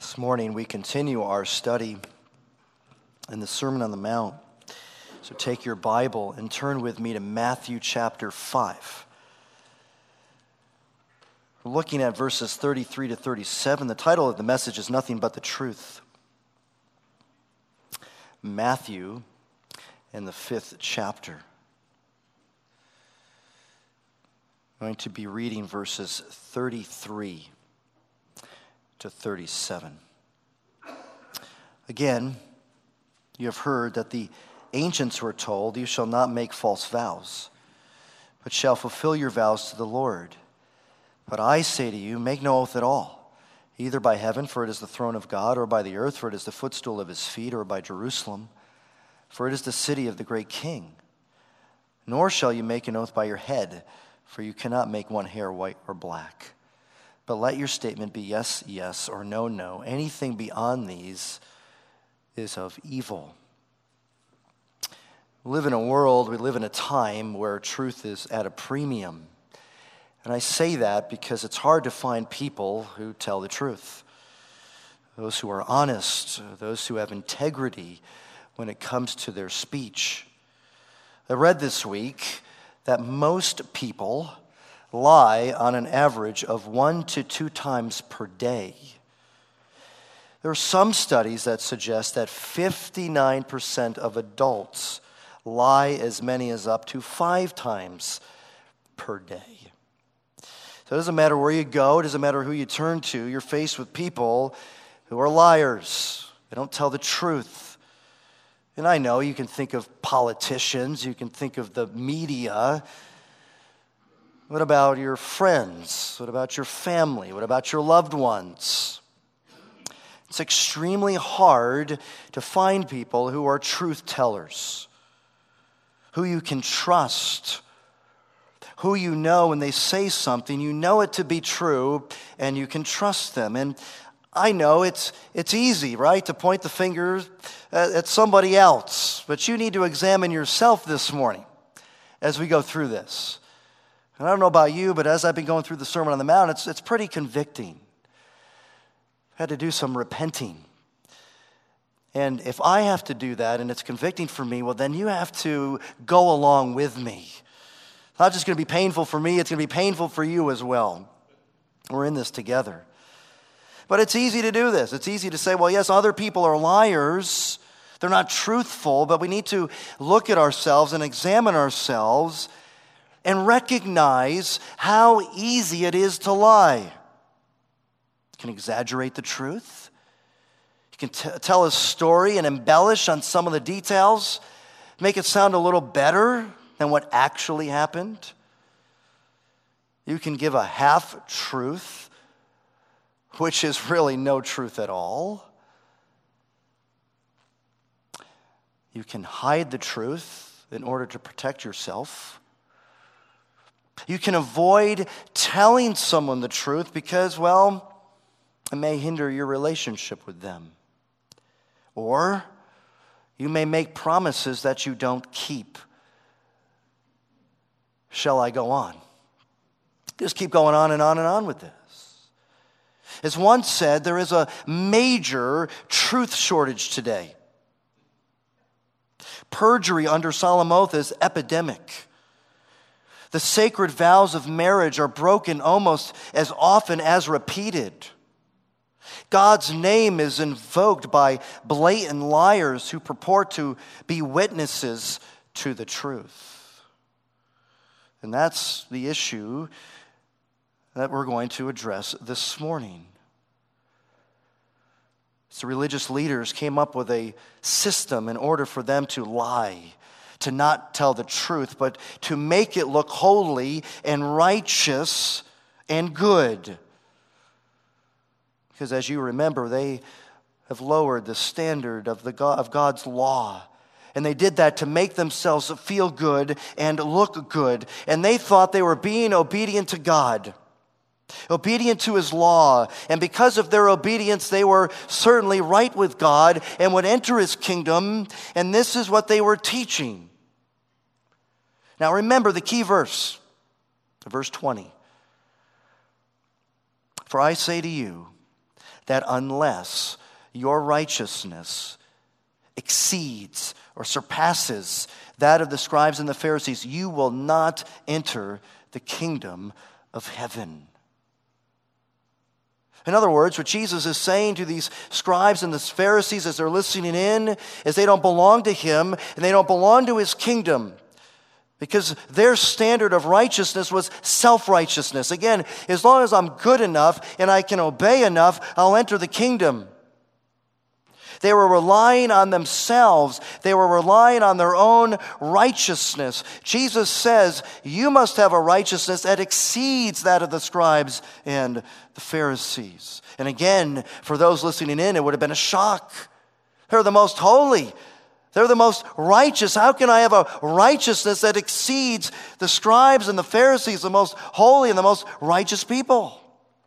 This morning we continue our study in the Sermon on the Mount. So take your Bible and turn with me to Matthew chapter 5. We're looking at verses 33 to 37. The title of the message is Nothing But the Truth. Matthew in the 5th chapter. I'm going to be reading verses 33 to 37. Again, you have heard that the ancients were told, "You shall not make false vows, but shall fulfill your vows to the Lord. But I say to you, make no oath at all, either by heaven, for it is the throne of God, or by the earth, for it is the footstool of his feet, or by Jerusalem, for it is the city of the great King. Nor shall you make an oath by your head, for you cannot make one hair white or black. But let your statement be yes, yes, or no, no. Anything beyond these is of evil." We live in a time where truth is at a premium. And I say that because it's hard to find people who tell the truth. Those who are honest, those who have integrity when it comes to their speech. I read this week that most people lie on an average of 1 to 2 times per day. There are some studies that suggest that 59% of adults lie as many as up to 5 times per day. So it doesn't matter where you go, it doesn't matter who you turn to, you're faced with people who are liars. They don't tell the truth. And I know you can think of politicians, you can think of the media. What about your friends? What about your family? What about your loved ones? It's extremely hard to find people who are truth tellers, who you can trust, who you know when they say something, you know it to be true, and you can trust them. And I know it's easy, right, to point the finger at somebody else, but you need to examine yourself this morning as we go through this. And I don't know about you, but as I've been going through the Sermon on the Mount, it's pretty convicting. I had to do some repenting. And if I have to do that and it's convicting for me, well, then you have to go along with me. It's not just going to be painful for me, it's going to be painful for you as well. We're in this together. But it's easy to do this. It's easy to say, well, yes, other people are liars. They're not truthful, but we need to look at ourselves and examine ourselves and recognize how easy it is to lie. You can exaggerate the truth. You can tell a story and embellish on some of the details, make it sound a little better than what actually happened. You can give a half-truth, which is really no truth at all. You can hide the truth in order to protect yourself. You can avoid telling someone the truth because, well, it may hinder your relationship with them. Or you may make promises that you don't keep. Shall I go on? Just keep going on and on and on with this. As one said, there is a major truth shortage today. Perjury under solemn oath is epidemic. The sacred vows of marriage are broken almost as often as repeated. God's name is invoked by blatant liars who purport to be witnesses to the truth. And that's the issue that we're going to address this morning. So religious leaders came up with a system in order for them to lie, to not tell the truth, but to make it look holy and righteous and good. Because as you remember, they have lowered the standard of God's law. And they did that to make themselves feel good and look good. And they thought they were being obedient to God, obedient to his law. And because of their obedience, they were certainly right with God and would enter his kingdom. And this is what they were teaching. Now remember the key verse, verse 20. For I say to you that unless your righteousness exceeds or surpasses that of the scribes and the Pharisees, you will not enter the kingdom of heaven. In other words, what Jesus is saying to these scribes and the Pharisees as they're listening in is they don't belong to him and they don't belong to his kingdom, because their standard of righteousness was self-righteousness. Again, as long as I'm good enough and I can obey enough, I'll enter the kingdom. They were relying on themselves. They were relying on their own righteousness. Jesus says, you must have a righteousness that exceeds that of the scribes and the Pharisees. And again, for those listening in, it would have been a shock. They're the most holy. They're the most righteous. How can I have a righteousness that exceeds the scribes and the Pharisees, the most holy and the most righteous people?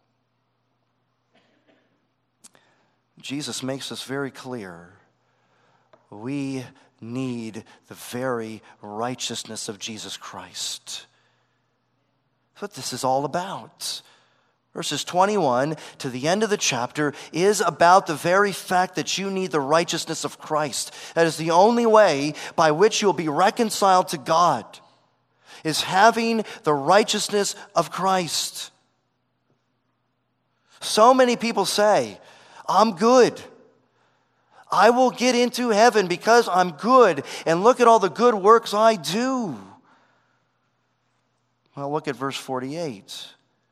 Jesus makes this very clear. We need the very righteousness of Jesus Christ. That's what this is all about. Verses 21 to the end of the chapter is about the very fact that you need the righteousness of Christ. That is the only way by which you'll be reconciled to God, is having the righteousness of Christ. So many people say, I'm good. I will get into heaven because I'm good. And look at all the good works I do. Well, look at verse 48.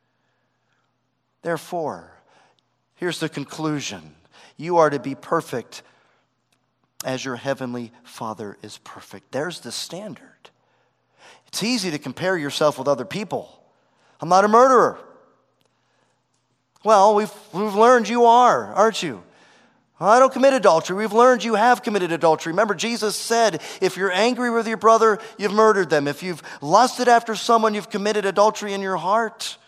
Therefore, here's the conclusion. You are to be perfect as your heavenly Father is perfect. There's the standard. It's easy to compare yourself with other people. I'm not a murderer. Well, we've learned you are, aren't you? I don't commit adultery. We've learned you have committed adultery. Remember, Jesus said, if you're angry with your brother, you've murdered them. If you've lusted after someone, you've committed adultery in your heart.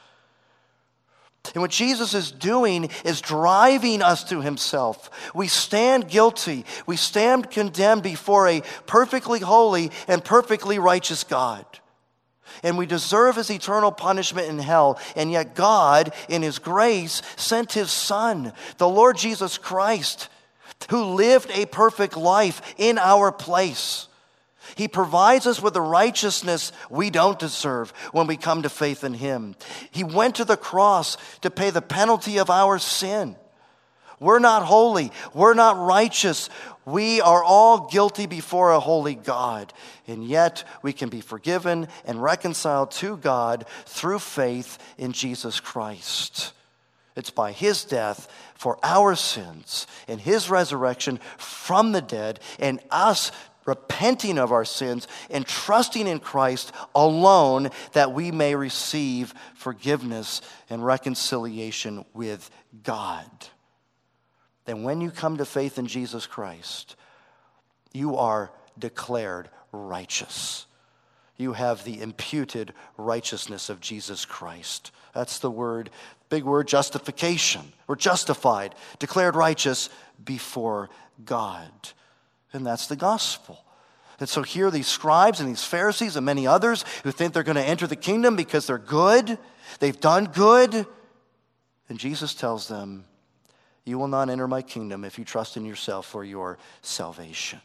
And what Jesus is doing is driving us to himself. We stand guilty. We stand condemned before a perfectly holy and perfectly righteous God. And we deserve his eternal punishment in hell. And yet God, in his grace, sent his Son, the Lord Jesus Christ, who lived a perfect life in our place. He provides us with the righteousness we don't deserve when we come to faith in him. He went to the cross to pay the penalty of our sin. We're not holy. We're not righteous. We are all guilty before a holy God. And yet we can be forgiven and reconciled to God through faith in Jesus Christ. It's by his death for our sins and his resurrection from the dead and us repenting of our sins and trusting in Christ alone that we may receive forgiveness and reconciliation with God. Then when you come to faith in Jesus Christ, you are declared righteous. You have the imputed righteousness of Jesus Christ. That's the word, big word, justification. We're justified, declared righteous before God. And that's the gospel. And so here these scribes and these Pharisees and many others who think they're going to enter the kingdom because they're good, they've done good. And Jesus tells them, you will not enter my kingdom if you trust in yourself for your salvation.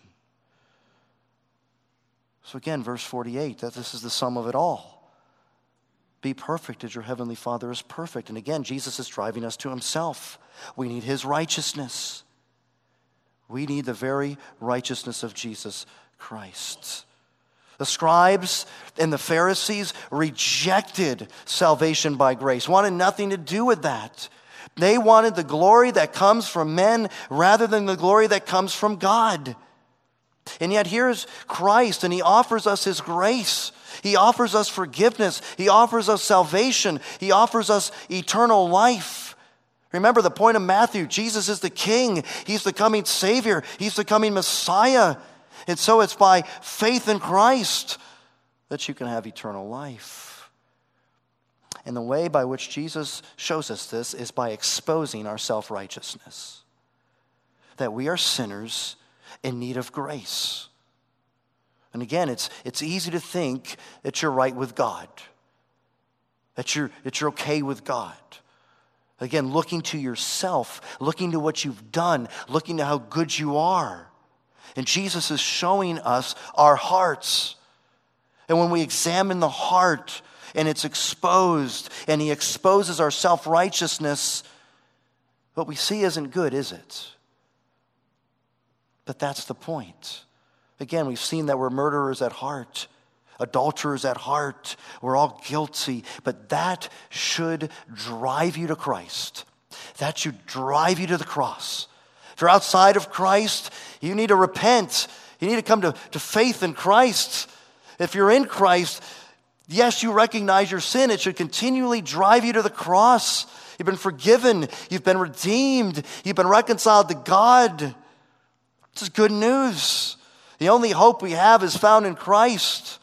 So again, verse 48, that this is the sum of it all. Be perfect as your heavenly Father is perfect. And again, Jesus is driving us to himself. We need his righteousness. We need the very righteousness of Jesus Christ. The scribes and the Pharisees rejected salvation by grace, wanted nothing to do with that. They wanted the glory that comes from men rather than the glory that comes from God. And yet here's Christ, and he offers us his grace. He offers us forgiveness. He offers us salvation. He offers us eternal life. Remember the point of Matthew, Jesus is the King. He's the coming Savior. He's the coming Messiah. And so it's by faith in Christ that you can have eternal life. And the way by which Jesus shows us this is by exposing our self-righteousness. That we are sinners in need of grace. And again, it's easy to think that you're right with God. That you're okay with God. Again, looking to yourself, looking to what you've done, looking to how good you are. And Jesus is showing us our hearts. And when we examine the heart and it's exposed, and he exposes our self-righteousness, what we see isn't good, is it? But that's the point. Again, we've seen that we're murderers at heart, adulterers at heart. We're all guilty. But that should drive you to Christ. That should drive you to the cross. If you're outside of Christ, you need to repent. You need to come to faith in Christ. If you're in Christ, yes, you recognize your sin. It should continually drive you to the cross. You've been forgiven. You've been redeemed. You've been reconciled to God. This is good news. The only hope we have is found in Christ.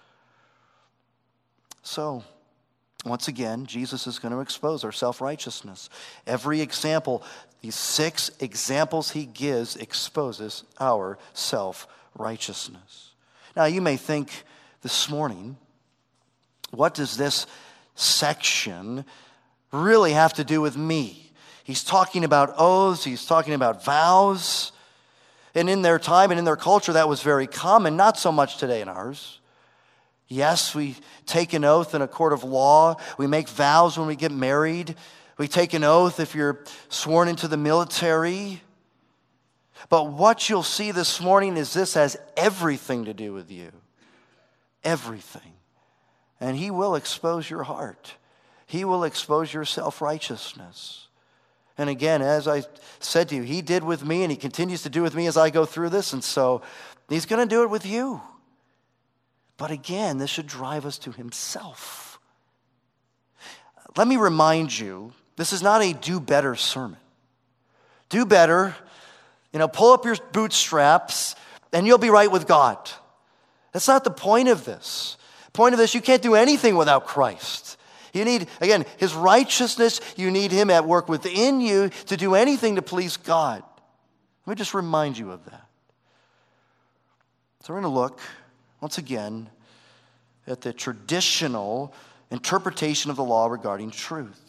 So, once again, Jesus is going to expose our self-righteousness. Every example, these 6 examples he gives, exposes our self-righteousness. Now, you may think this morning, what does this section really have to do with me? He's talking about oaths, he's talking about vows. And in their time and in their culture, that was very common, not so much today in ours. Yes, we take an oath in a court of law. We make vows when we get married. We take an oath if you're sworn into the military. But what you'll see this morning is this has everything to do with you. Everything. And he will expose your heart. He will expose your self-righteousness. And again, as I said to you, he did with me and he continues to do with me as I go through this. And so he's going to do it with you. But again, this should drive us to himself. Let me remind you, this is not a do better sermon. Do better, pull up your bootstraps and you'll be right with God. That's not the point of this. The point of this, you can't do anything without Christ. You need, again, his righteousness. You need him at work within you to do anything to please God. Let me just remind you of that. So we're going to look, once again, at the traditional interpretation of the law regarding truth.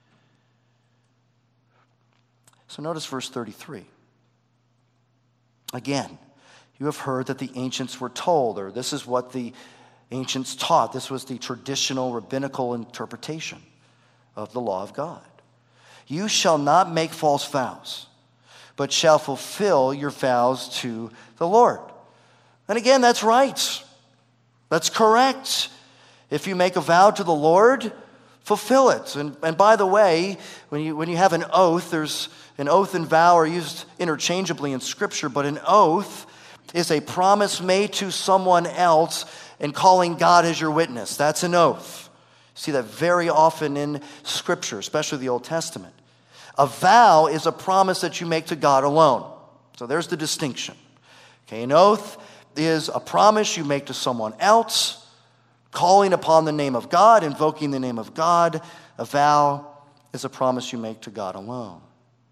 So notice verse 33. Again, you have heard that the ancients were told, or this is what the ancients taught. This was the traditional rabbinical interpretation of the law of God. You shall not make false vows, but shall fulfill your vows to the Lord. And again, that's right. That's correct. If you make a vow to the Lord, fulfill it. And by the way, when you have an oath, there's an oath and vow are used interchangeably in Scripture, but an oath is a promise made to someone else and calling God as your witness. That's an oath. You see that very often in Scripture, especially the Old Testament. A vow is a promise that you make to God alone. So there's the distinction. Okay, an oath is a promise you make to someone else, calling upon the name of God, invoking the name of God. A vow is a promise you make to God alone.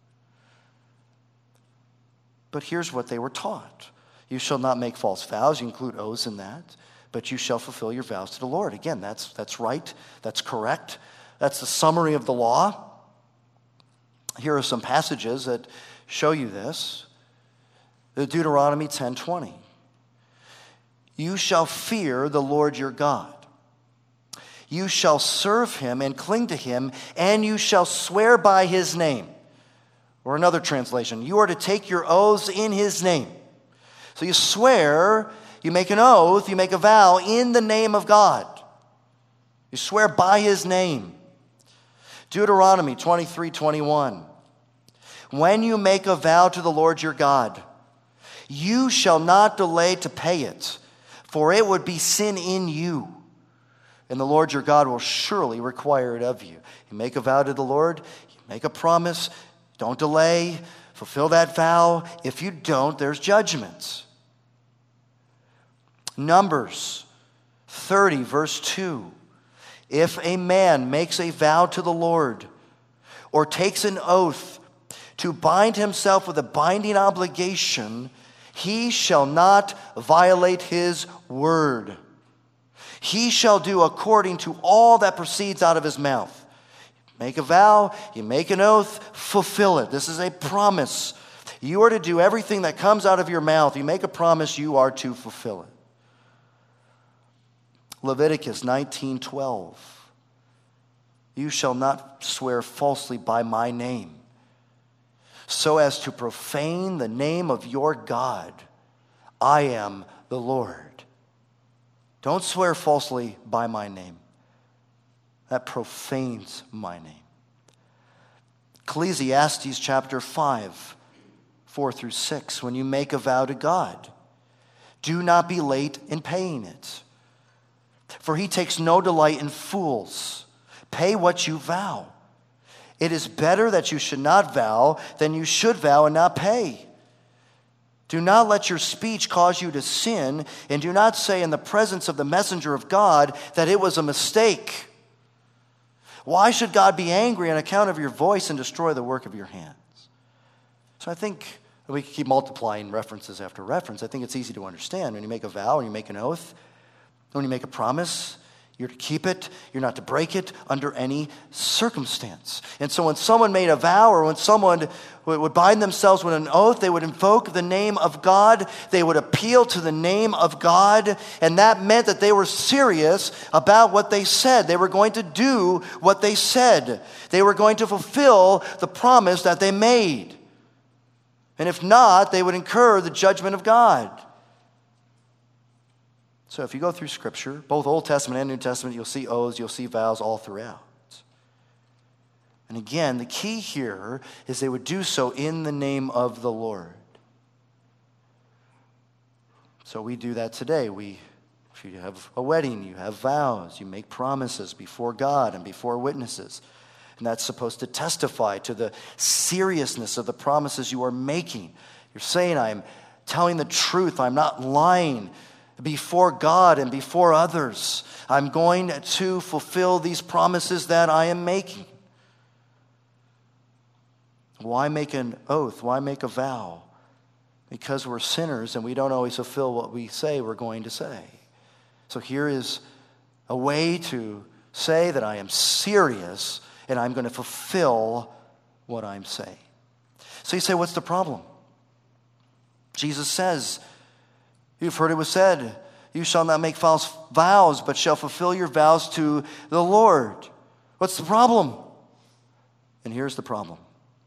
But here's what they were taught. You shall not make false vows. You include oaths in that. But you shall fulfill your vows to the Lord. Again, that's right. That's correct. That's the summary of the law. Here are some passages that show you this. Deuteronomy 10:20. You shall fear the Lord your God. You shall serve him and cling to him, and you shall swear by his name. Or another translation, you are to take your oaths in his name. So you swear, you make an oath, you make a vow in the name of God. You swear by his name. Deuteronomy 23:21. When you make a vow to the Lord your God, you shall not delay to pay it, for it would be sin in you, and the Lord your God will surely require it of you. You make a vow to the Lord, you make a promise, don't delay, fulfill that vow. If you don't, there's judgment. Numbers 30, verse 2. If a man makes a vow to the Lord or takes an oath to bind himself with a binding obligation, he shall not violate his word. He shall do according to all that proceeds out of his mouth. Make a vow, you make an oath, fulfill it. This is a promise. You are to do everything that comes out of your mouth. You make a promise, you are to fulfill it. Leviticus 19:12. You shall not swear falsely by my name, so as to profane the name of your God. I am the Lord. Don't swear falsely by my name. That profanes my name. Ecclesiastes chapter 5, 4 through 6. When you make a vow to God, do not be late in paying it, for he takes no delight in fools. Pay what you vow. It is better that you should not vow than you should vow and not pay. Do not let your speech cause you to sin, and do not say in the presence of the messenger of God that it was a mistake. Why should God be angry on account of your voice and destroy the work of your hands? So I think we can keep multiplying references after reference. I think it's easy to understand. When you make a vow, when you make an oath, when you make a promise, you're to keep it. You're not to break it under any circumstance. And so when someone made a vow, or when someone would bind themselves with an oath, they would invoke the name of God. They would appeal to the name of God. And that meant that they were serious about what they said. They were going to do what they said. They were going to fulfill the promise that they made. And if not, they would incur the judgment of God. So if you go through Scripture, both Old Testament and New Testament, you'll see oaths, you'll see vows all throughout. And again, the key here is they would do so in the name of the Lord. So we do that today. If you have a wedding, you have vows, you make promises before God and before witnesses. And that's supposed to testify to the seriousness of the promises you are making. You're saying, I'm telling the truth, I'm not lying before God and before others. I'm going to fulfill these promises that I am making. Why make an oath? Why make a vow? Because we're sinners and we don't always fulfill what we say we're going to say. So here is a way to say that I am serious and I'm going to fulfill what I'm saying. So you say, what's the problem? Jesus says, you've heard it was said, you shall not make false vows, but shall fulfill your vows to the Lord. What's the problem? And here's the problem.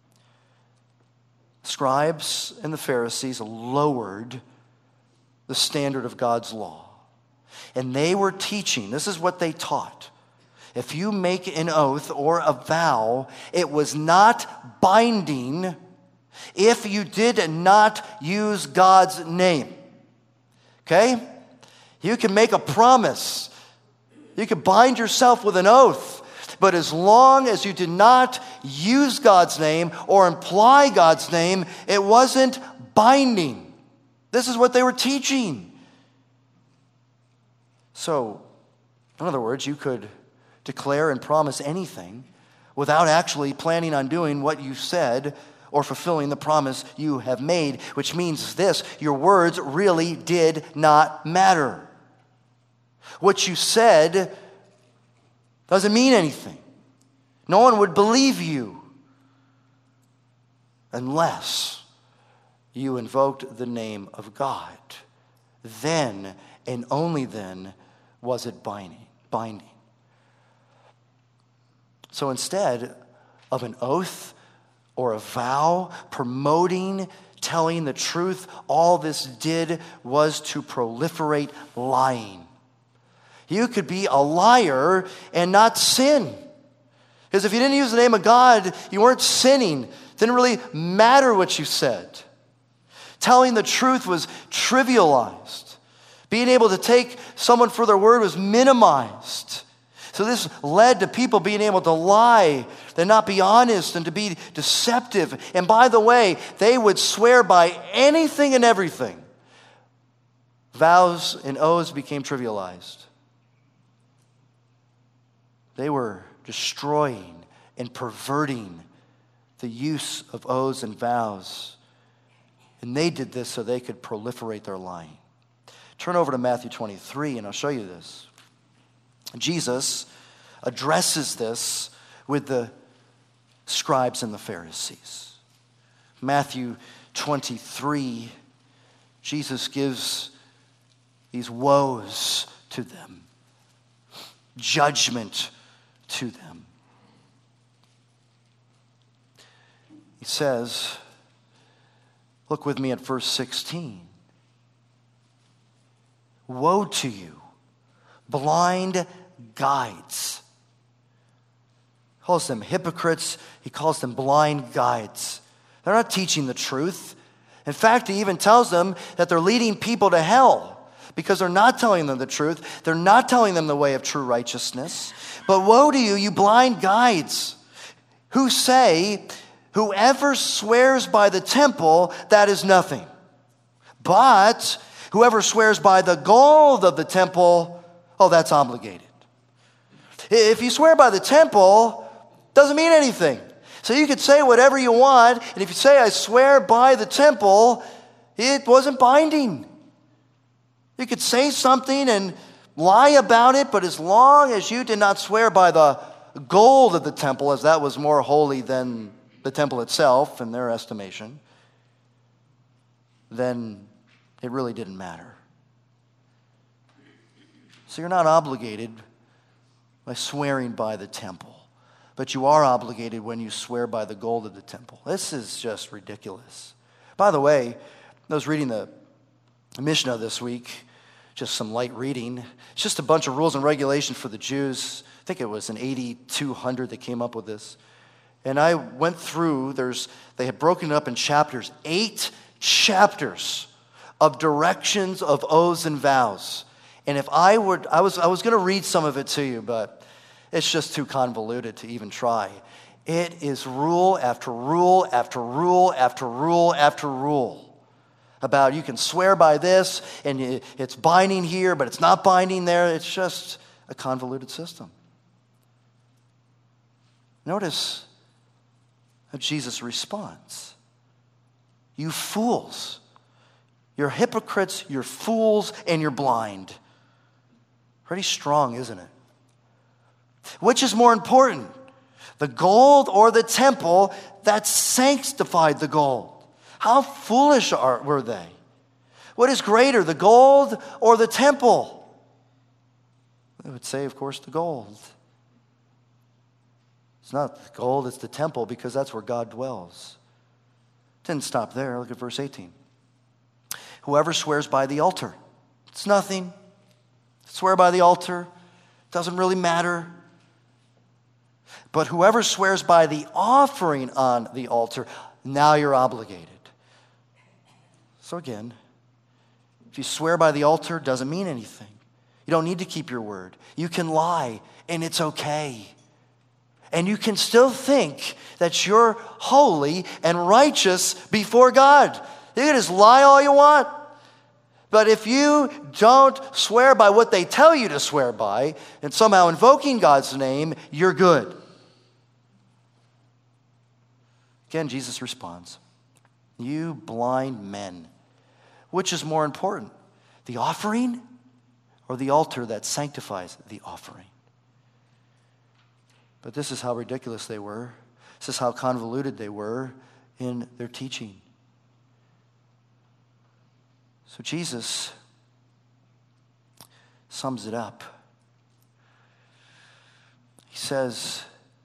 Scribes and the Pharisees lowered the standard of God's law. And they were teaching, this is what they taught. If you make an oath or a vow, it was not binding if you did not use God's name. Okay? You can make a promise. You can bind yourself with an oath. But as long as you did not use God's name or imply God's name, it wasn't binding. This is what they were teaching. So, in other words, you could declare and promise anything without actually planning on doing what you said or fulfilling the promise you have made, which means this: your words really did not matter. What you said doesn't mean anything. No one would believe you unless you invoked the name of God. Then and only then was it binding. So instead of an oath or a vow promoting telling the truth, all this did was to proliferate lying. You could be a liar and not sin. Because if you didn't use the name of God, you weren't sinning. It didn't really matter what you said. Telling the truth was trivialized. Being able to take someone for their word was minimized. So this led to people being able to lie, to not be honest, and to be deceptive. And by the way, they would swear by anything and everything. Vows and oaths became trivialized. They were destroying and perverting the use of oaths and vows. And they did this so they could proliferate their lying. Turn over to Matthew 23 and I'll show you this. Jesus addresses this with the scribes and the Pharisees. Matthew 23, Jesus gives these woes to them, judgment to them. He says, look with me at verse 16. Woe to you, blind guides. He calls them hypocrites. He calls them blind guides. They're not teaching the truth. In fact, he even tells them that they're leading people to hell because they're not telling them the truth. They're not telling them the way of true righteousness. But woe to you, you blind guides, who say, whoever swears by the temple, that is nothing. But whoever swears by the gold of the temple, oh, that's obligated. If you swear by the temple, doesn't mean anything. So you could say whatever you want, and if you say, I swear by the temple, it wasn't binding. You could say something and lie about it, but as long as you did not swear by the gold of the temple, as that was more holy than the temple itself in their estimation, then it really didn't matter. So you're not obligated by swearing by the temple, but you are obligated when you swear by the gold of the temple. This is just ridiculous. By the way, I was reading the Mishnah this week, just some light reading. It's just a bunch of rules and regulations for the Jews. I think it was in 8200 that came up with this. And I went through, they had broken it up in chapters, 8 chapters of directions of oaths and vows. And if I was going to read some of it to you, but it's just too convoluted to even try. It is rule after rule after rule after rule after rule about you can swear by this and it's binding here, but it's not binding there. It's just a convoluted system. Notice how Jesus responds. You fools. You're hypocrites, you're fools, and you're blind. Pretty strong, isn't it? Which is more important, the gold or the temple that sanctified the gold? How foolish were they? What is greater, the gold or the temple? They would say, of course, the gold. It's not the gold, it's the temple, because that's where God dwells. Didn't stop there. Look at verse 18. Whoever swears by the altar, it's nothing. Swear by the altar, doesn't really matter. But whoever swears by the offering on the altar, now you're obligated. So again, if you swear by the altar, it doesn't mean anything. You don't need to keep your word. You can lie, and it's okay. And you can still think that you're holy and righteous before God. You can just lie all you want. But if you don't swear by what they tell you to swear by, and somehow invoking God's name, you're good. Again, Jesus responds, you blind men, which is more important, the offering or the altar that sanctifies the offering? But this is how ridiculous they were. This is how convoluted they were in their teaching. So Jesus sums it up. He says,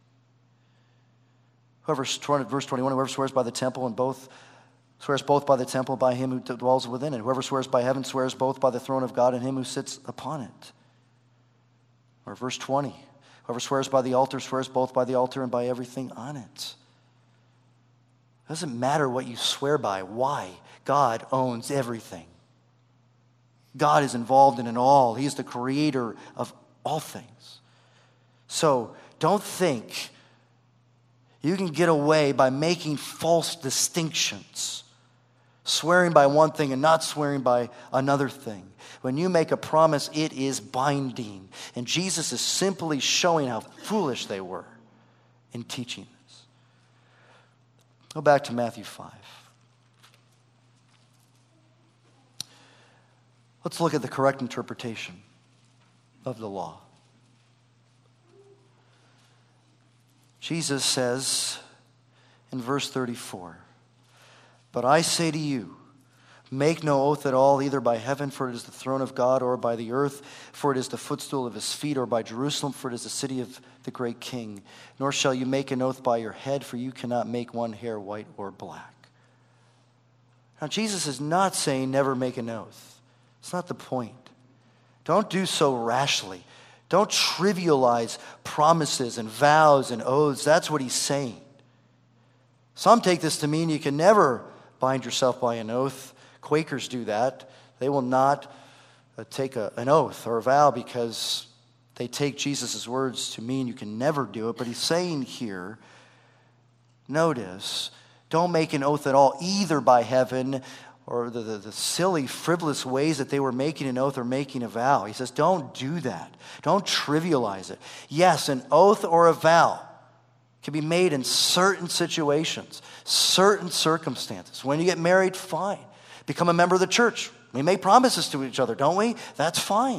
verse 21, whoever swears by the temple and swears both by the temple, by him who dwells within it. Whoever swears by heaven swears both by the throne of God and him who sits upon it. Or verse 20, whoever swears by the altar swears both by the altar and by everything on it. It doesn't matter what you swear by. Why? God owns everything. God is involved in it all. He is the creator of all things. So don't think you can get away by making false distinctions, swearing by one thing and not swearing by another thing. When you make a promise, it is binding. And Jesus is simply showing how foolish they were in teaching this. Go back to Matthew 5. Let's look at the correct interpretation of the law. Jesus says in verse 34. But I say to you, make no oath at all, either by heaven, for it is the throne of God, or by the earth, for it is the footstool of his feet, or by Jerusalem, for it is the city of the great king. Nor shall you make an oath by your head, for you cannot make one hair white or black. Now, Jesus is not saying never make an oath. It's not the point. Don't do so rashly. Don't trivialize promises and vows and oaths. That's what he's saying. Some take this to mean you can never bind yourself by an oath. Quakers do that. They will not take an oath or a vow because they take Jesus' words to mean you can never do it. But he's saying here, notice, don't make an oath at all, either by heaven or the silly, frivolous ways that they were making an oath or making a vow. He says, don't do that. Don't trivialize it. Yes, an oath or a vow can be made in certain situations, certain circumstances. When you get married, fine. Become a member of the church. We make promises to each other, don't we? That's fine.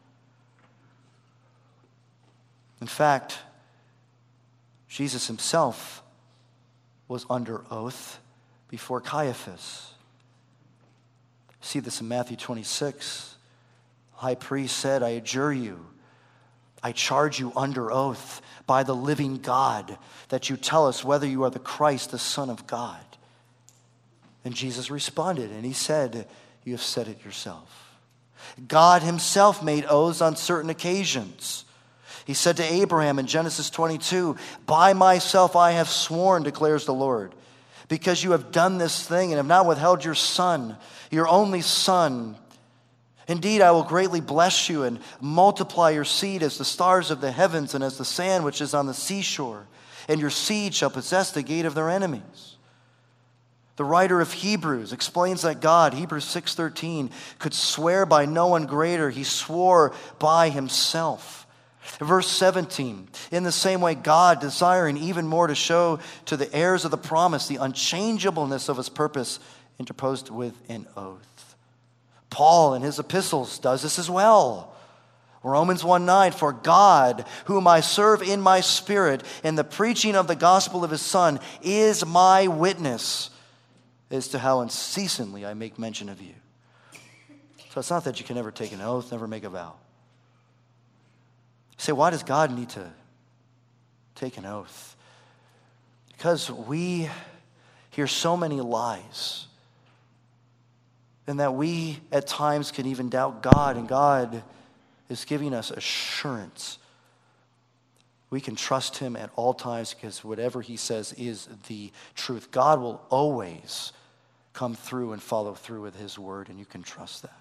In fact, Jesus himself was under oath before Caiaphas. See this in Matthew 26. The high priest said, I adjure you, I charge you under oath by the living God, that you tell us whether you are the Christ, the Son of God. And Jesus responded, and he said, you have said it yourself. God himself made oaths on certain occasions. He said to Abraham in Genesis 22, by myself I have sworn, declares the Lord, because you have done this thing and have not withheld your son, your only son. Indeed, I will greatly bless you and multiply your seed as the stars of the heavens and as the sand which is on the seashore. And your seed shall possess the gate of their enemies. The writer of Hebrews explains that God, Hebrews 6:13, could swear by no one greater. He swore by himself. Verse 17, in the same way, God, desiring even more to show to the heirs of the promise the unchangeableness of his purpose, interposed with an oath. Paul in his epistles does this as well. Romans 1:9, for God, whom I serve in my spirit in the preaching of the gospel of his Son, is my witness as to how unceasingly I make mention of you. So it's not that you can never take an oath, never make a vow. You say, why does God need to take an oath? Because we hear so many lies, and that we at times can even doubt God, and God is giving us assurance. We can trust him at all times because whatever he says is the truth. God will always come through and follow through with his word, and you can trust that.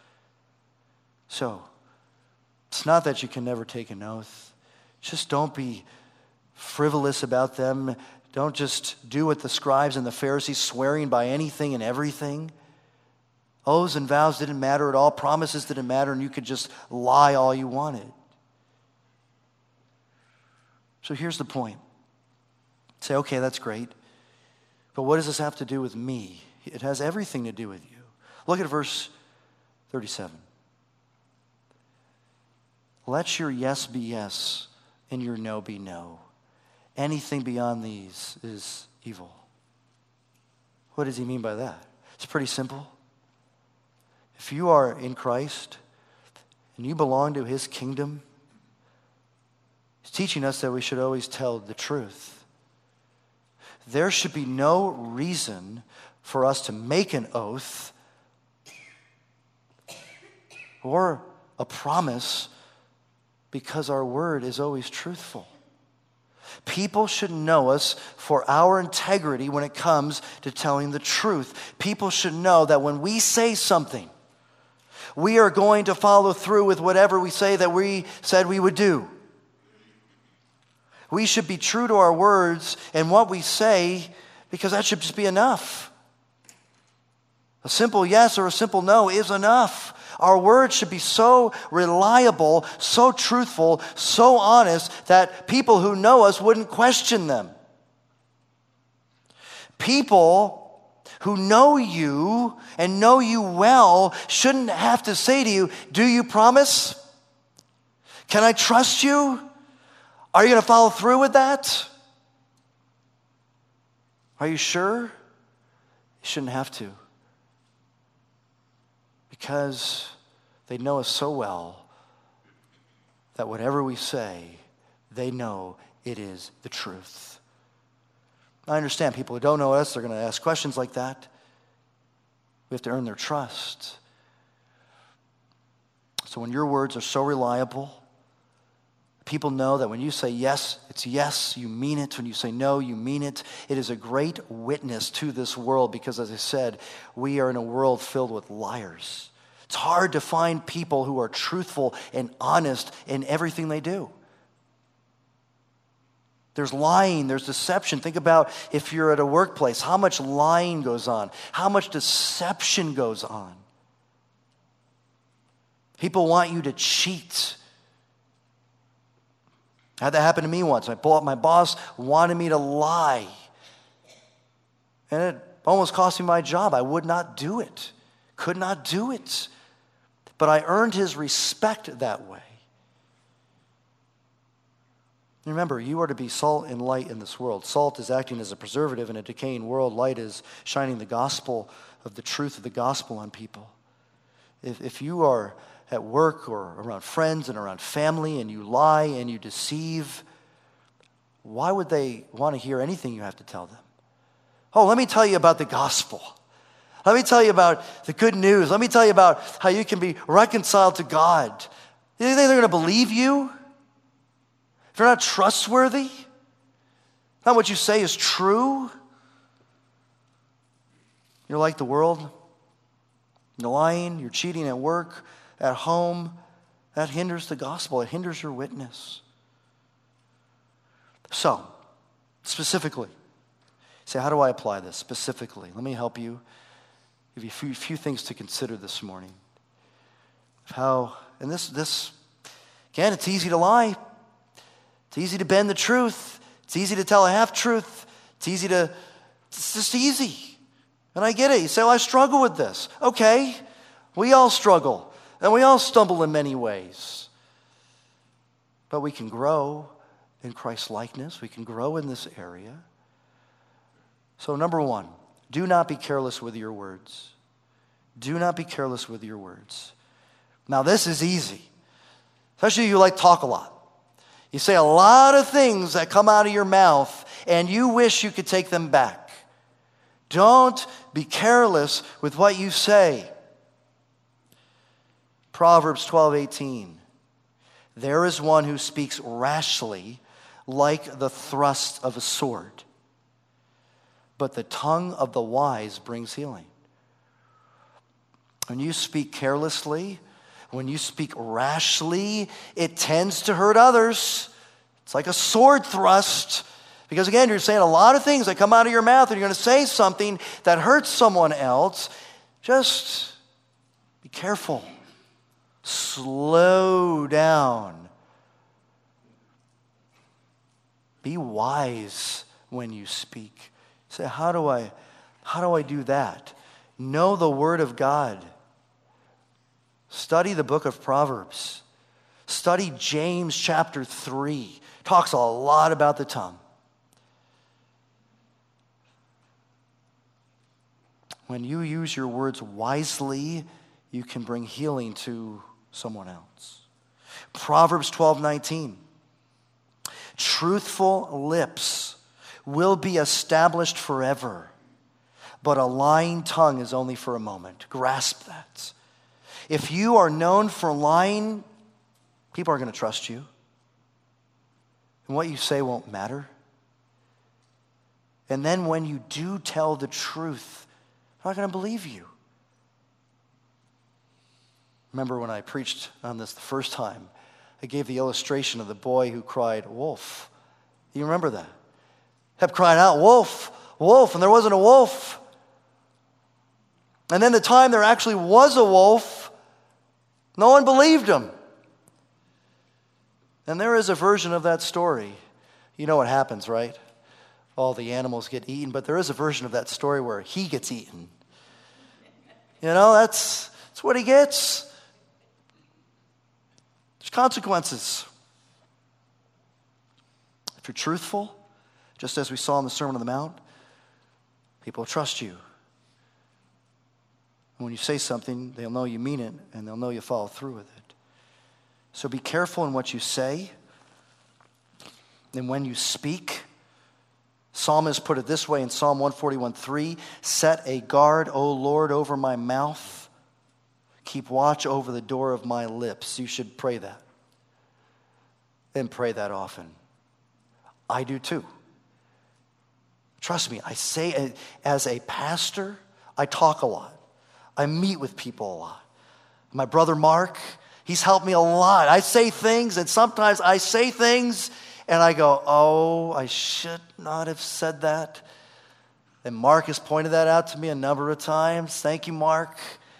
So, it's not that you can never take an oath. Just don't be frivolous about them. Don't just do what the scribes and the Pharisees, swearing by anything and everything. Oaths and vows didn't matter at all. Promises didn't matter, and you could just lie all you wanted. So here's the point. Say, okay, that's great. But what does this have to do with me? It has everything to do with you. Look at verse 37. Let your yes be yes and your no be no. Anything beyond these is evil. What does he mean by that? It's pretty simple. If you are in Christ and you belong to his kingdom, he's teaching us that we should always tell the truth. There should be no reason for us to make an oath or a promise because our word is always truthful. People should know us for our integrity when it comes to telling the truth. People should know that when we say something, we are going to follow through with whatever we say that we said we would do. We should be true to our words and what we say, because that should just be enough. A simple yes or a simple no is enough. Our words should be so reliable, so truthful, so honest that people who know us wouldn't question them. People who know you and know you well shouldn't have to say to you, do you promise? Can I trust you? Are you going to follow through with that? Are you sure? You shouldn't have to. Because they know us so well that whatever we say, they know it is the truth. I understand people who don't know us, they're going to ask questions like that. We have to earn their trust. So when your words are so reliable, people know that when you say yes, it's yes, you mean it. When you say no, you mean it. It is a great witness to this world because, as I said, we are in a world filled with liars. It's hard to find people who are truthful and honest in everything they do. There's lying, there's deception. Think about if you're at a workplace, how much lying goes on, how much deception goes on. People want you to cheat. I had that happen to me once. My boss wanted me to lie. And it almost cost me my job. I would not do it. Could not do it. But I earned his respect that way. Remember, you are to be salt and light in this world. Salt is acting as a preservative in a decaying world. Light is shining the gospel of the truth of the gospel on people. If you are at work or around friends and around family and you lie and you deceive, why would they want to hear anything you have to tell them? Oh, let me tell you about the gospel. Let me tell you about the good news. Let me tell you about how you can be reconciled to God. You think they're going to believe you? If you're not trustworthy? Not what you say is true? You're like the world. You're lying, you're cheating at work, at home. That hinders the gospel. It hinders your witness. So, specifically, say, how do I apply this specifically? Let me help you. Give you a few things to consider this morning. And this, again, it's easy to lie. It's easy to bend the truth. It's easy to tell a half-truth. It's just easy. And I get it. You say, well, I struggle with this. Okay, we all struggle. And we all stumble in many ways. But we can grow in Christ's likeness. We can grow in this area. So number one, do not be careless with your words. Do not be careless with your words. Now this is easy. Especially if you like talk a lot. You say a lot of things that come out of your mouth and you wish you could take them back. Don't be careless with what you say. Proverbs 12:18. There is one who speaks rashly like the thrust of a sword, but the tongue of the wise brings healing. When you speak carelessly, when you speak rashly, it tends to hurt others. It's like a sword thrust. Because again, you're saying a lot of things that come out of your mouth, and you're going to say something that hurts someone else. Just be careful. Slow down. Be wise when you speak. Say, how do I do that? Know the Word of God. Study the book of Proverbs. Study James chapter 3. Talks a lot about the tongue. When you use your words wisely, you can bring healing to someone else. Proverbs 12:19. Truthful lips will be established forever, but a lying tongue is only for a moment. Grasp that. If you are known for lying, people aren't going to trust you. And what you say won't matter. And then when you do tell the truth, they're not going to believe you. Remember when I preached on this the first time, I gave the illustration of the boy who cried, wolf. You remember that? Kept crying out, wolf, wolf, and there wasn't a wolf. And then the time there actually was a wolf, no one believed him. And there is a version of that story. You know what happens, right? All the animals get eaten, but there is a version of that story where he gets eaten. You know, that's what he gets. There's consequences. If you're truthful, just as we saw in the Sermon on the Mount, People trust you. And when you say something, they'll know you mean it, and they'll know you follow through with it. So be careful in what you say and when you speak. Psalmist put it this way in Psalm 141:3, set a guard, O Lord, over my mouth. Keep watch over the door of my lips. You should pray that. And pray that often. I do too. Trust me, I say as a pastor, I talk a lot. I meet with people a lot. My brother Mark, he's helped me a lot. I say things, and sometimes I say things, and I go, oh, I should not have said that. And Mark has pointed that out to me a number of times. Thank you, Mark.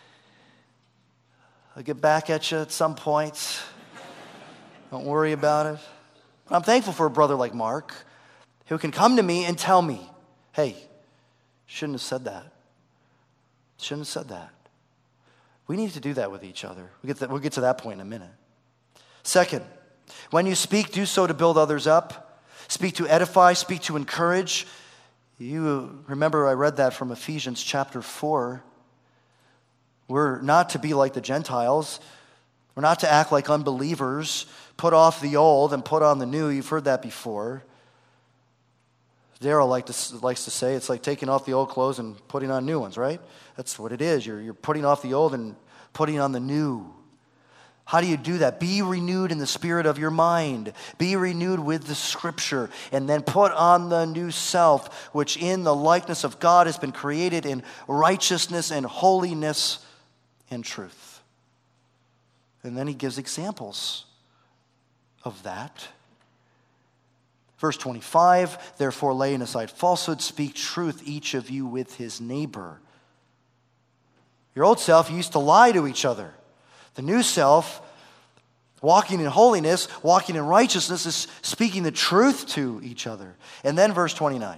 I'll get back at you at some point. Don't worry about it. I'm thankful for a brother like Mark who can come to me and tell me, hey, shouldn't have said that. Shouldn't have said that. We need to do that with each other. We'll get to that point in a minute. Second, when you speak, do so to build others up. Speak to edify, speak to encourage. You remember I read that from Ephesians chapter 4. We're not to be like the Gentiles. We're not to act like unbelievers. Put off the old and put on the new. You've heard that before. Daryl likes to say it's like taking off the old clothes and putting on new ones, right? That's what it is. You're putting off the old and putting on the new. How do you do that? Be renewed in the spirit of your mind. Be renewed with the scripture. And then put on the new self, which in the likeness of God has been created in righteousness and holiness and truth. And then he gives examples of that. Verse 25, therefore laying aside falsehood, speak truth each of you with his neighbor. Your old self, you used to lie to each other. The new self, walking in holiness, walking in righteousness, is speaking the truth to each other. And then verse 29,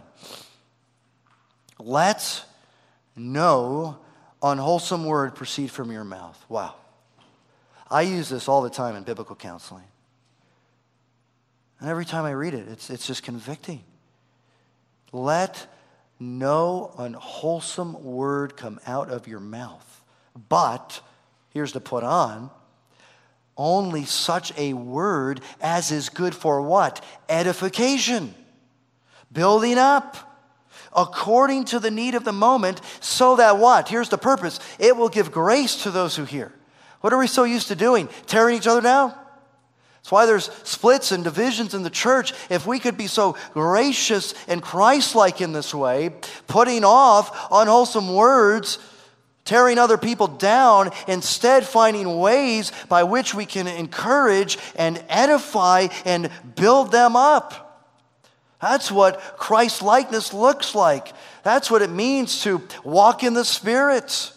let no unwholesome word proceed from your mouth. Wow. I use this all the time in biblical counseling. And every time I read it, it's just convicting. Let no unwholesome word come out of your mouth. But, here's to put on, only such a word as is good for what? Edification. Building up. According to the need of the moment, so that what? Here's the purpose. It will give grace to those who hear. What are we so used to doing? Tearing each other down? That's why there's splits and divisions in the church. If we could be so gracious and Christ-like in this way, putting off unwholesome words, tearing other people down, instead finding ways by which we can encourage and edify and build them up. That's what Christ-likeness looks like. That's what it means to walk in the Spirit.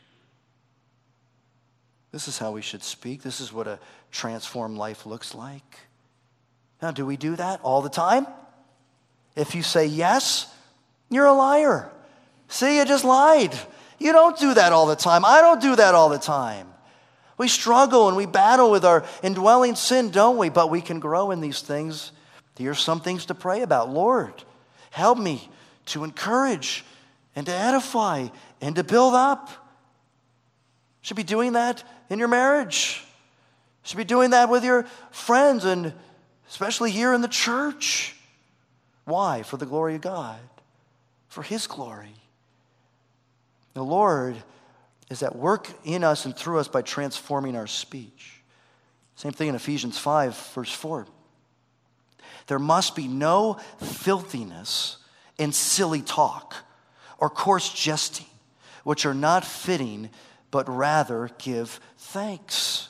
This is how we should speak. This is what a transformed life looks like. Now, do we do that all the time? If you say yes, you're a liar. See, you just lied. You don't do that all the time. I don't do that all the time. We struggle and we battle with our indwelling sin, don't we? But we can grow in these things. Here's some things to pray about. Lord, help me to encourage and to edify and to build up. Should be doing that in your marriage. Should be doing that with your friends and especially here in the church. Why? For the glory of God. For His glory. The Lord is at work in us and through us by transforming our speech. Same thing in Ephesians 5, verse 4. There must be no filthiness in silly talk or coarse jesting, which are not fitting, but rather give thanks.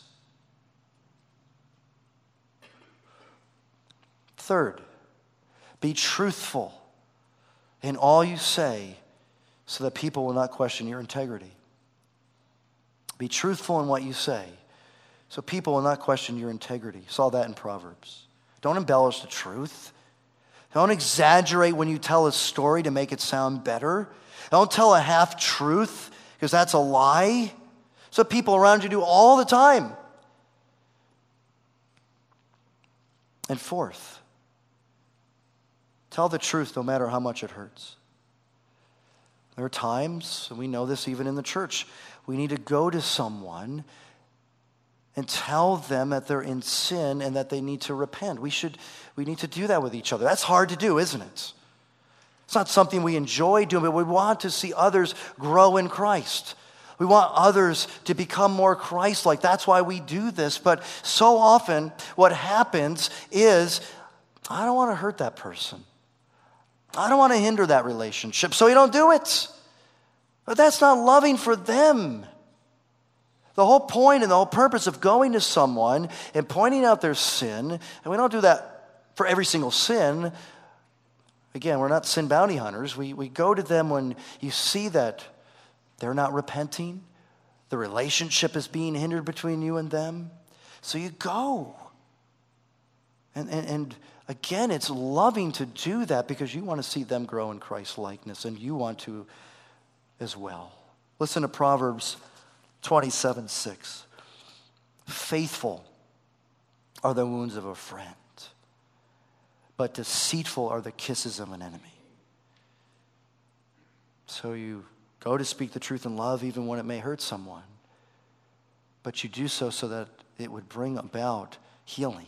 Third, be truthful in all you say so that people will not question your integrity. Be truthful in what you say so people will not question your integrity. Saw that in Proverbs. Don't embellish the truth. Don't exaggerate when you tell a story to make it sound better. Don't tell a half-truth because that's a lie. So people around you do all the time. And fourth, tell the truth no matter how much it hurts. There are times, and we know this even in the church, we need to go to someone and tell them that they're in sin and that they need to repent. We need to do that with each other. That's hard to do, isn't it? It's not something we enjoy doing, but we want to see others grow in Christ. We want others to become more Christ-like. That's why we do this. But so often what happens is, I don't want to hurt that person. I don't want to hinder that relationship, so we don't do it. But that's not loving for them. The whole point and the whole purpose of going to someone and pointing out their sin, and we don't do that for every single sin. Again, we're not sin bounty hunters. We go to them when you see that they're not repenting. The relationship is being hindered between you and them. So you go. And again, it's loving to do that because you want to see them grow in Christ's likeness, and you want to as well. Listen to Proverbs 27:6. Faithful are the wounds of a friend, but deceitful are the kisses of an enemy. So you go to speak the truth in love even when it may hurt someone, but you do so that it would bring about healing.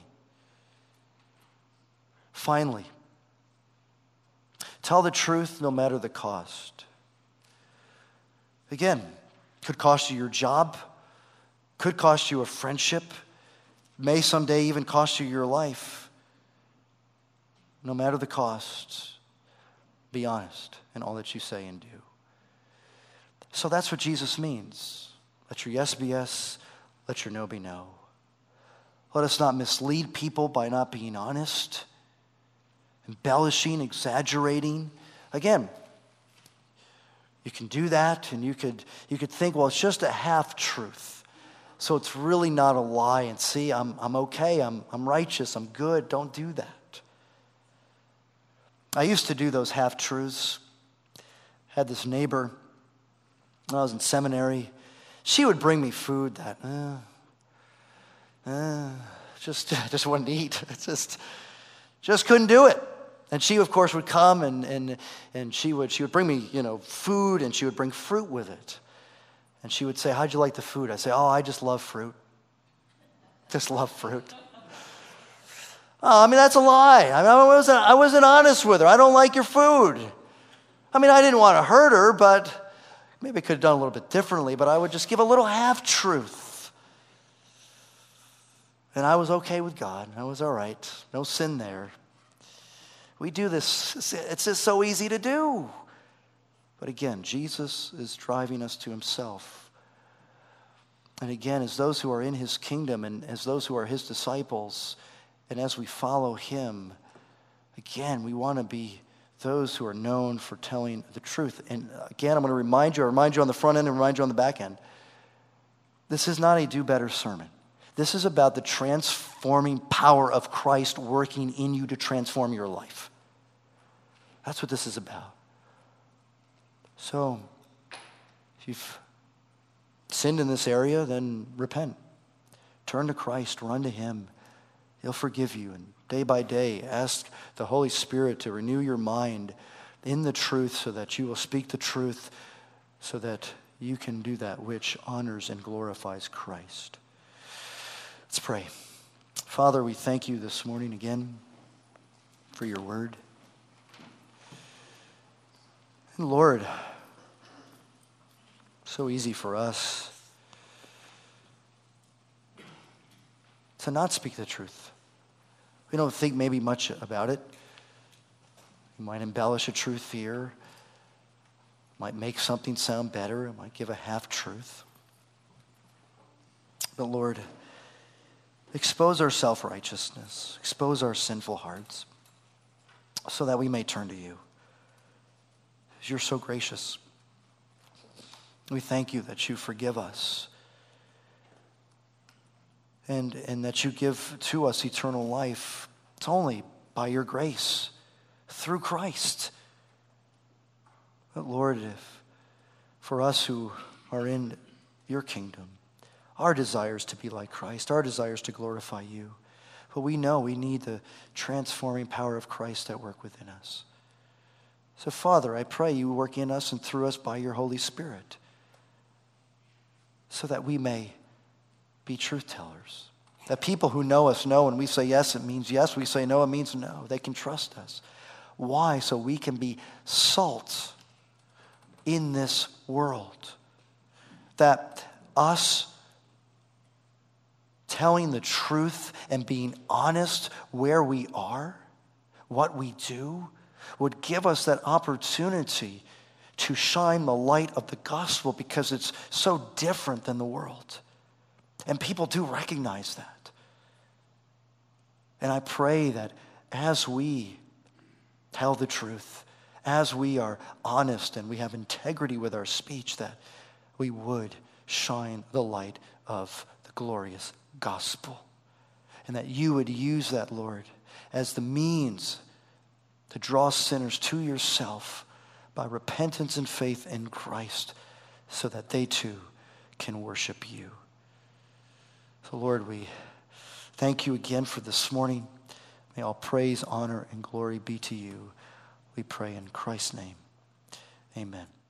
Finally, tell the truth no matter the cost. Again, could cost you your job, could cost you a friendship, may someday even cost you your life. No matter the cost, be honest in all that you say and do. So that's what Jesus means. Let your yes be yes, let your no be no. Let us not mislead people by not being honest, embellishing, exaggerating. Again, you can do that, and you could think, well, it's just a half-truth. So it's really not a lie, and see, I'm okay, I'm righteous, I'm good. Don't do that. I used to do those half-truths. Had this neighbor when I was in seminary. She would bring me food that just wouldn't eat. Just couldn't do it. And she, of course, would come and she would bring me, food, and she would bring fruit with it. And she would say, "How'd you like the food?" I'd say, "Oh, I just love fruit. Just love fruit." Oh, that's a lie. I wasn't honest with her. I don't like your food. I didn't want to hurt her, but maybe I could have done a little bit differently, but I would just give a little half-truth. And I was okay with God. I was all right. No sin there. We do this. It's just so easy to do. But again, Jesus is driving us to himself. And again, as those who are in his kingdom and as those who are his disciples, and as we follow him, again, we want to be those who are known for telling the truth. And again, I'm going to remind you on the front end and remind you on the back end. This is not a do-better sermon. This is about the transforming power of Christ working in you to transform your life. That's what this is about. So, if you've sinned in this area, then repent. Turn to Christ, run to him. He'll forgive you. And day by day, ask the Holy Spirit to renew your mind in the truth so that you will speak the truth so that you can do that which honors and glorifies Christ. Let's pray. Father, we thank you this morning again for your word. And Lord, so easy for us to not speak the truth. We don't think maybe much about it. We might embellish a truth here. Might make something sound better. It might give a half-truth. But Lord, expose our self-righteousness. Expose our sinful hearts so that we may turn to you. Because you're so gracious. We thank you that you forgive us and that you give to us eternal life. It's only by your grace, through Christ. But Lord, if for us who are in your kingdom, our desire is to be like Christ, our desire is to glorify you. But we know we need the transforming power of Christ at work within us. So, Father, I pray you work in us and through us by your Holy Spirit so that we may be truth tellers. That people who know us know when we say yes, it means yes. We say no, it means no. They can trust us. Why? So we can be salt in this world. That us telling the truth and being honest where we are, what we do, would give us that opportunity to shine the light of the gospel because it's so different than the world. And people do recognize that. And I pray that as we tell the truth, as we are honest and we have integrity with our speech, that we would shine the light of the glorious gospel. And that you would use that, Lord, as the means to draw sinners to yourself by repentance and faith in Christ so that they too can worship you. So Lord, we thank you again for this morning. May all praise, honor, and glory be to you. We pray in Christ's name. Amen.